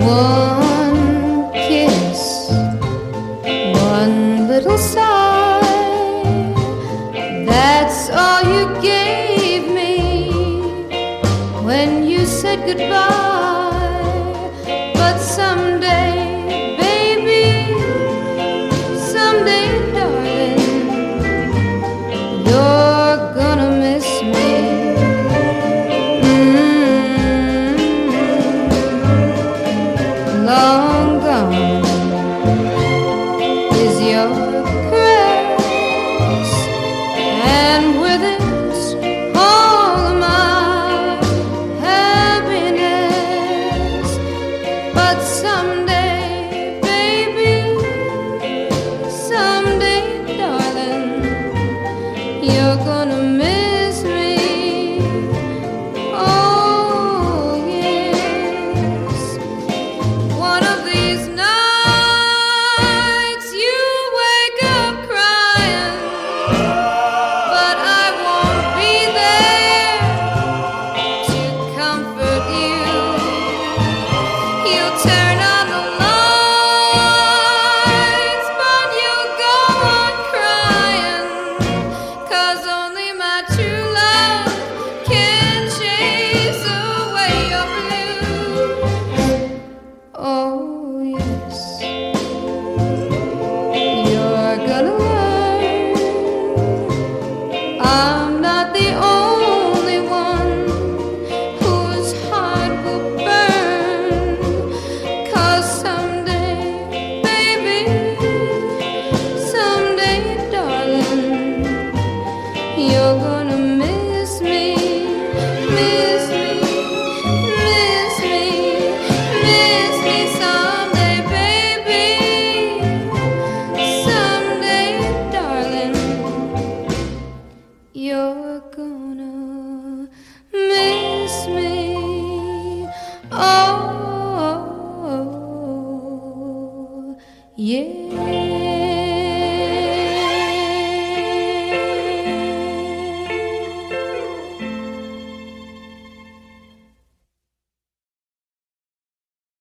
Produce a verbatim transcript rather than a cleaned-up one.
One kiss, one little sigh, that's all you gave me when you said goodbye. But someday, baby, someday, darling, you're gonna miss me. Long gone is your caress, and with it all of my happiness. But someday, baby, someday, darling, you're gonna miss me. Oh, yes. One of these nights you wake up crying, but I won't be there to comfort you. You'll turn on the lights, but you'll go on crying, 'cause only my true love can chase away your blues. Oh, yes, you're gonna learn I'm not the only one whose heart will burn. 'Cause someday, baby, someday, darling, you're gonna miss me, miss me, miss me, miss me someday, baby, someday, darling, you're gonna miss me. Oh, yeah.